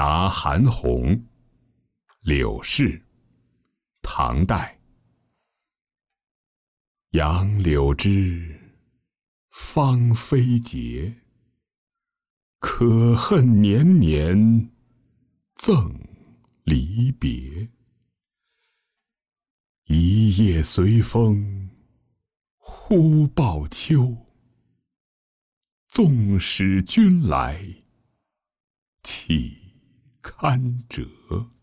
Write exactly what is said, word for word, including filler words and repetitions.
答韩翃，柳氏，唐代。杨柳枝，芳菲节，可恨年年赠离别。一夜随风忽报秋，纵使君来岂堪折。